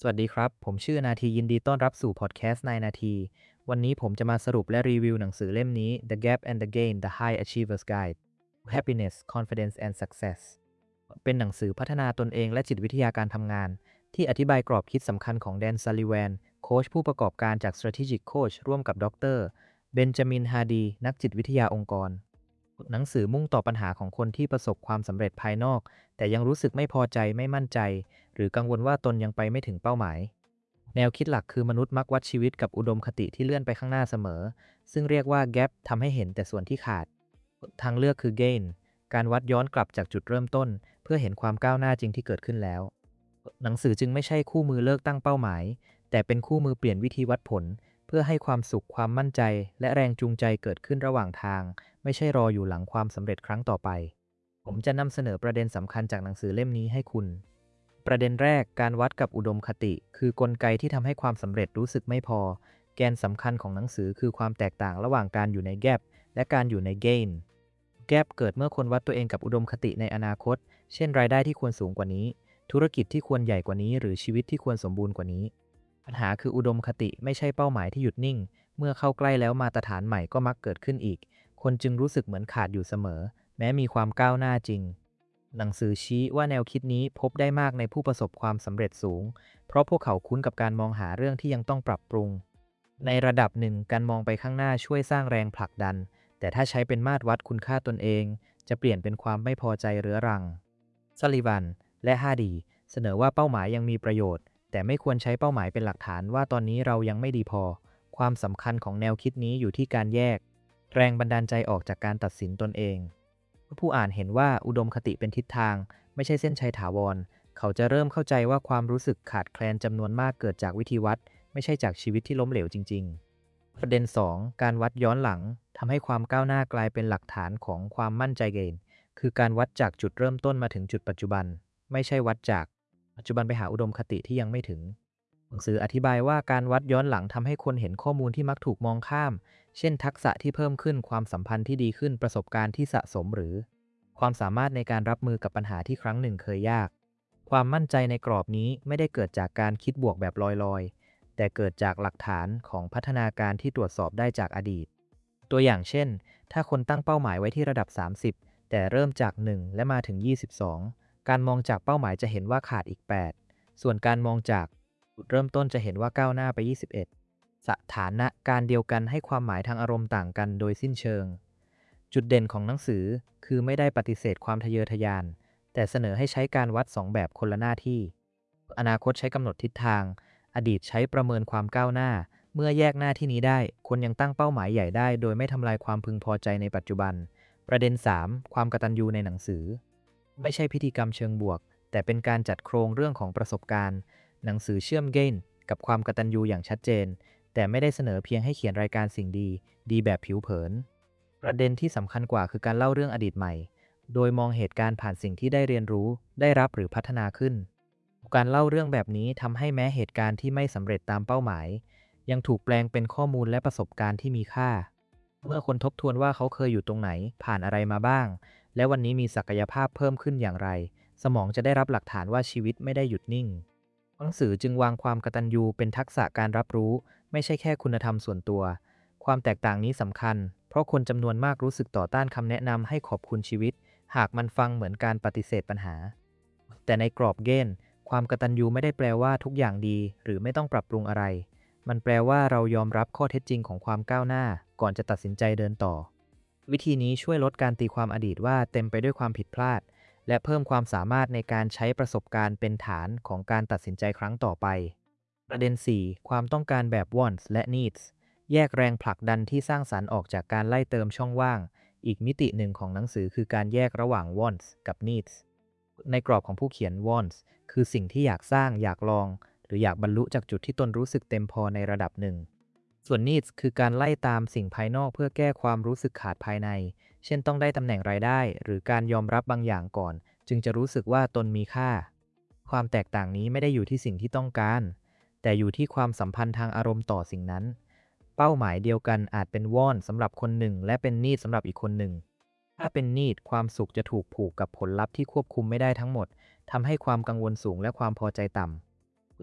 สวัสดีครับ ผมชื่อนาทียินดีต้อนรับสู่พอดแคสต์นายนาที วันนี้ผมจะมาสรุปและรีวิวหนังสือเล่มนี้ The Gap and the Gain The High Achievers Guide to Happiness, Confidence and Success เป็นหนังสือพัฒนาตนเองและจิตวิทยาการทำงาน ที่อธิบายกรอบคิดสำคัญของแดน ซัลลิแวนโค้ชผู้ประกอบการจาก Strategic Coach ร่วมกับดรเบนจามินฮาดีนักจิตวิทยาองค์กร หนังสือมุ่งต่อปัญหาของคนที่ประสบความสำเร็จภายนอกแต่ยังรู้สึกไม่พอใจไม่มั่นใจหรือกังวลว่าตนยังไปไม่ถึงเป้าหมายแนวคิดหลักคือมนุษย์มักวัดชีวิตกับอุดมคติที่เลื่อนไปข้างหน้าเสมอซึ่งเรียกว่า gap ทำให้เห็นแต่ส่วนที่ขาดทางเลือกคือ gain การวัดย้อนกลับจากจุดเริ่มต้นเพื่อเห็นความก้าวหน้าจริงที่เกิดขึ้นแล้วหนังสือจึงไม่ใช่คู่มือเลิกตั้งเป้าหมายแต่เป็นคู่มือเปลี่ยนวิธีวัดผลเพื่อให้ความสุขความมั่นใจและแรงจูงใจเกิดขึ้นระหว่างทาง ไม่ใช่รออยู่หลังความสำเร็จครั้งต่อไป ผมจะนำเสนอประเด็นสำคัญจากหนังสือเล่มนี้ให้คุณ ประเด็นแรกการวัดกับอุดมคติ คือกลไกที่ทำให้ความสำเร็จรู้สึกไม่พอ แกนสำคัญของหนังสือคือความแตกต่างระหว่างการอยู่ใน gap และการอยู่ใน gain gap เกิดเมื่อคนวัดตัวเองกับอุดมคติในอนาคต เช่นรายได้ที่ควรสูงกว่านี้ ธุรกิจที่ควรใหญ่กว่านี้ หรือชีวิตที่ควรสมบูรณ์กว่านี้ ปัญหาคืออุดมคติไม่ใช่เป้าหมายที่หยุดนิ่ง เมื่อเข้าใกล้แล้วมาตรฐานใหม่ก็มักเกิดขึ้นอีก คนจึงรู้สึกเหมือนขาดอยู่เสมอ แม้มีความก้าวหน้าจริง หนังสือชี้ว่าแนวคิดนี้พบได้มากในผู้ประสบความสำเร็จสูง เพราะพวกเขาคุ้นกับการมองหาเรื่องที่ยังต้องปรับปรุง ในระดับหนึ่งการมองไปข้างหน้าช่วยสร้างแรงผลักดัน แต่ถ้าใช้เป็นมาตรวัดคุณค่าตนเอง จะเปลี่ยนเป็นความไม่พอใจเรื้อรังซัลลิวันและฮาดีเสนอว่าเป้าหมายยังมีประโยชน์ แต่ไม่ควรใช้เป้าหมายเป็นหลักฐานว่าตอนนี้เรายังไม่ดีพอ ความสำคัญของแนวคิดนี้อยู่ที่การแยกแรงบันดาลใจออกจากการตัดสินตนเองผู้อ่านเห็นว่าอุดมคติเป็นทิศทางไม่ใช่เส้นชัยถาวรเขาจะเริ่มเข้าใจว่าความรู้สึกขาดแคลนจำนวนมากเกิดจากวิธีวัดไม่ใช่จากชีวิตที่ล้มเหลวจริงๆประเด็น2การวัดย้อนหลังทำให้ความก้าวหน้ากลายเป็นหลักฐานของความมั่นใจเกณฑ์คือการวัดจากจุดเริ่มต้นมาถึงจุดปัจจุบันไม่ใช่วัดจากปัจจุบันไปหาอุดมคติที่ยังไม่ถึง หนังสืออธิบายว่าการวัดย้อนหลังทำให้คนเห็นข้อมูลที่มักถูกมองข้าม เช่นทักษะที่เพิ่มขึ้นความสัมพันธ์ที่ดีขึ้นประสบการณ์ที่สะสมหรือความสามารถในการรับมือกับปัญหาที่ครั้งหนึ่งเคยยาก ความมั่นใจในกรอบนี้ไม่ได้เกิดจากการคิดบวกแบบลอยๆ แต่เกิดจากหลักฐานของพัฒนาการที่ตรวจสอบได้จากอดีต ตัวอย่างเช่น ถ้าคนตั้งเป้าหมายไว้ที่ระดับ 30 แต่เริ่มจาก 1 และมาถึง 22 การมองจากเป้าหมายจะเห็นว่าขาดอีก 8 ส่วนการมองจากจุดเริ่มต้นจะเห็นว่าก้าวหน้าไป 21 สถานะการเดียวกันให้ความหมายทางอารมณ์ต่างกันโดยสิ้นเชิง จุดเด่นของหนังสือคือไม่ได้ปฏิเสธความทะเยอทะยาน แต่เสนอให้ใช้การวัด2แบบคนละหน้าที่ อนาคตใช้กำหนดทิศทาง อดีตใช้ประเมินความก้าวหน้า เมื่อแยกหน้าที่นี้ได้ คนยังตั้งเป้าหมายใหญ่ได้โดยไม่ทำลายความพึงพอใจในปัจจุบัน ประเด็น3ความกตัญญูในหนังสือ ไม่ใช่พิธีกรรมเชิงบวก แต่เป็นการจัดโครงเรื่องของประสบการณ์ หนังสือเชื่อมเกณฑ์กับความกตัญญูอย่างชัดเจน แต่ไม่ได้เสนอเพียงให้เขียนรายการสิ่งดี ดีแบบผิวเผิน ประเด็นที่สำคัญกว่าคือการเล่าเรื่องอดีตใหม่ โดยมองเหตุการณ์ผ่านสิ่งที่ได้เรียนรู้ ได้รับหรือพัฒนาขึ้น การเล่าเรื่องแบบนี้ทำให้แม้เหตุการณ์ที่ไม่สำเร็จตามเป้าหมาย ยังถูกแปลงเป็นข้อมูลและประสบการณ์ที่มีค่า เมื่อคนทบทวนว่าเขาเคยอยู่ตรงไหน ผ่านอะไรมาบ้าง และวันนี้มีศักยภาพเพิ่มขึ้นอย่างไร สมองจะได้รับหลักฐานว่าชีวิตไม่ได้หยุดนิ่ง หนังสือจึงวางความกตัญญูเป็นทักษะการรับรู้ ไม่ใช่แค่คุณธรรมส่วนตัว ความแตกต่างนี้สำคัญ เพราะคนจำนวนมากรู้สึกต่อต้านคำแนะนำให้ขอบคุณชีวิต หากมันฟังเหมือนการปฏิเสธปัญหา แต่ในกรอบเกณฑ์ความกตัญญูไม่ได้แปลว่าทุกอย่างดีหรือไม่ต้องปรับปรุงอะไร มันแปลว่าเรายอมรับข้อเท็จจริงของความก้าวหน้าก่อนจะตัดสินใจเดินต่อ วิธีนี้ช่วยลดการตีความอดีตว่าเต็มไปด้วยความผิดพลาด และเพิ่มความสามารถในการใช้ประสบการณ์เป็นฐานของการตัดสินใจครั้งต่อไป ประเด็น4ความต้องการแบบ wants และ needs แยกแรงผลักดันที่สร้างสรรค์ออกจากการไล่เติมช่องว่าง อีกมิติหนึ่งของหนังสือคือการแยกระหว่าง wants กับ needs ในกรอบของผู้เขียน wants คือสิ่งที่อยากสร้างอยากลอง หรืออยากบรรลุจากจุดที่ตนรู้สึกเต็มพอในระดับหนึ่ง ส่วน needs คือการไล่ตามสิ่งภายนอกเพื่อแก้ความรู้สึกขาดภายใน เช่นต้องได้ตำแหน่งรายได้ หรือการยอมรับบางอย่างก่อน จึงจะรู้สึกว่าตนมีค่า ความแตกต่างนี้ไม่ได้อยู่ที่สิ่งที่ต้องการ แต่อยู่ที่ความสัมพันธ์ทางอารมณ์ต่อสิ่งนั้น เป้าหมายเดียวกันอาจเป็น want สำหรับคนหนึ่งและเป็น need สำหรับอีกคนหนึ่ง ถ้าเป็น need ความสุขจะถูกผูกกับผลลัพธ์ที่ควบคุมไม่ได้ทั้งหมด ทำให้ความกังวลสูงและความพอใจต่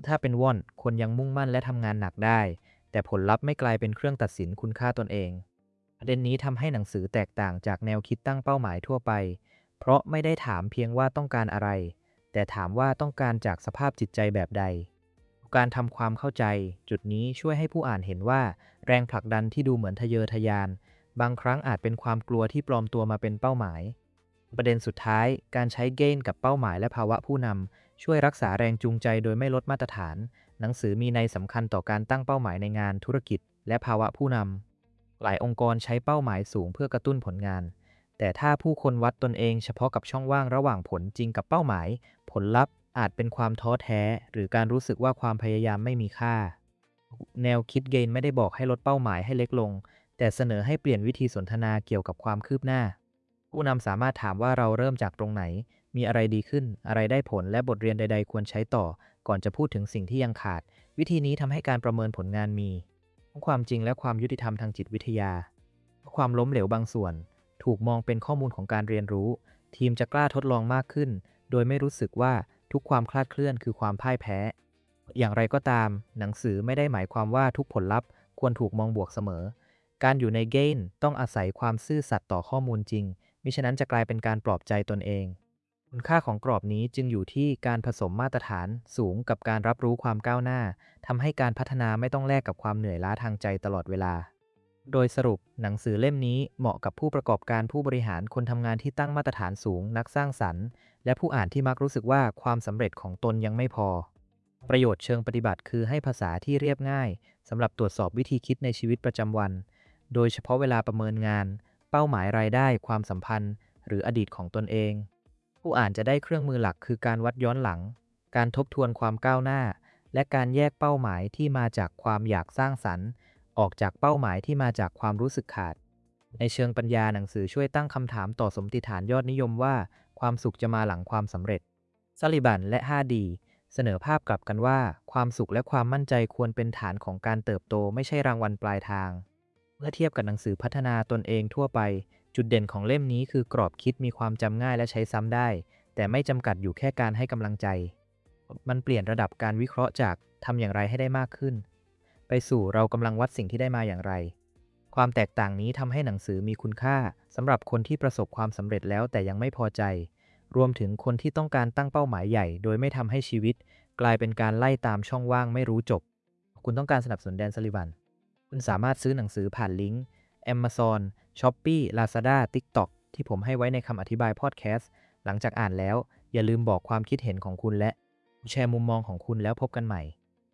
ถ้าเป็นว่อนคนยังมุ่งมั่นและทำงานหนักได้แต่ผลลัพธ์ไม่กลายเป็นเครื่องตัดสินคุณค่าตนเองประเด็นนี้ทำให้หนังสือแตกต่างจากแนวคิดตั้งเป้าหมายทั่วไปเพราะไม่ได้ถามเพียงว่าต้องการอะไรแต่ถามว่าต้องการจากสภาพจิตใจแบบใดการทำความเข้าใจจุดนี้ช่วยให้ผู้อ่านเห็นว่าแรงผลักดันที่ดูเหมือนทะเยอทะยานบางครั้งอาจเป็นความกลัวที่ปลอมตัวมาเป็นเป้าหมายประเด็นสุดท้ายการใช้เกณฑ์กับเป้าหมายและภาวะผู้นำช่วยรักษาแรงจูงใจโดยไม่ลดมาตรฐานหนังสือมีนัยสำคัญต่อการตั้งเป้าหมายในงานธุรกิจและภาวะผู้นำหลายองค์กรใช้เป้าหมายสูงเพื่อกระตุ้นผลงานแต่ถ้าผู้คนวัดตนเองเฉพาะกับช่องว่างระหว่างผลจริงกับเป้าหมายผลลัพธ์อาจเป็นความท้อแท้หรือการรู้สึกว่าความพยายามไม่มีค่าแนวคิดเกณฑ์ไม่ได้บอกให้ลดเป้าหมายให้เล็กลงแต่เสนอให้เปลี่ยนวิธีสนทนาเกี่ยวกับความคืบหน้าผู้นำสามารถถามว่าเราเริ่มจากตรงไหนมีอะไรดีขึ้นอะไรได้ผลและบทเรียนใดๆควรใช้ต่อก่อนจะพูดถึงสิ่งที่ยังขาดวิธีนี้ทำให้การประเมินผลงานมีทั้งความจริงและความยุติธรรมทางจิตวิทยาความล้มเหลวบางส่วนถูกมองเป็นข้อมูลของการเรียนรู้ทีมจะกล้าทดลองมากขึ้นโดยไม่รู้สึกว่าทุกความคลาดเคลื่อนคือความพ่ายแพ้อย่างไรก็ตามหนังสือไม่ได้หมายความว่าทุกผลลัพธ์ควรถูกมองบวกเสมอการอยู่ในเกณฑ์ต้องอาศัยความซื่อสัตย์ต่อข้อมูลจริงมิฉะนั้นจะกลายเป็นการปลอบใจตนเองคุณค่าของกรอบนี้จึงอยู่ที่การผสมมาตรฐานสูงกับการรับรู้ความก้าวหน้าทำให้การพัฒนาไม่ต้องแลกกับความเหนื่อยล้าทางใจตลอดเวลาโดยสรุปหนังสือเล่มนี้เหมาะกับผู้ประกอบการผู้บริหารคนทำงานที่ตั้งมาตรฐานสูงนักสร้างสรรค์และผู้อ่านที่มักรู้สึกว่าความสำเร็จของตนยังไม่พอประโยชน์เชิงปฏิบัติคือให้ภาษาที่เรียบง่ายสำหรับตรวจสอบวิธีคิดในชีวิตประจำวันโดยเฉพาะเวลาประเมินงานเป้าหมายรายได้ความสัมพันธ์หรืออดีตของตนเองผู้อ่านจะได้เครื่องมือหลักคือการวัดย้อนหลังการทบทวนความก้าวหน้าและการแยกเป้าหมายที่มาจากความอยากสร้างสรรค์ออกจากเป้าหมายที่มาจากความรู้สึกขาดในเชิงปัญญาหนังสือช่วยตั้งคำถามต่อสมมติฐานยอดนิยมว่าความสุขจะมาหลังความสำเร็จซัลลิบันและ 5D เสนอภาพกลับกันว่าความสุขและความมั่นใจควรเป็นฐานของการเติบโตไม่ใช่รางวัลปลายทางเมื่อเทียบกับหนังสือพัฒนาตนเองทั่วไปจุดเด่นของเล่มนี้คือกรอบคิดมีความจำง่ายและใช้ซ้ำได้แต่ไม่จำกัดอยู่แค่การให้กำลังใจมันเปลี่ยนระดับการวิเคราะห์จากทำอย่างไรให้ได้มากขึ้นไปสู่เรากำลังวัดสิ่งที่ได้มาอย่างไรความแตกต่างนี้ทำให้หนังสือมีคุณค่าสำหรับคนที่ประสบความสำเร็จแล้วแต่ยังไม่พอใจรวมถึงคนที่ต้องการตั้งเป้าหมายใหญ่โดยไม่ทำให้ชีวิตกลายเป็นการไล่ตามช่องว่างไม่รู้จบคุณต้องการสนับสนุนแดน ซัลลิวันคุณสามารถซื้อหนังสือผ่านลิงก์ Amazon Shopee Lazada TikTok ที่ผมให้ไว้ในคำอธิบายพอดแคสต์หลังจากอ่านแล้วอย่าลืมบอกความคิดเห็นของคุณและแชร์มุมมองของคุณแล้วพบกันใหม่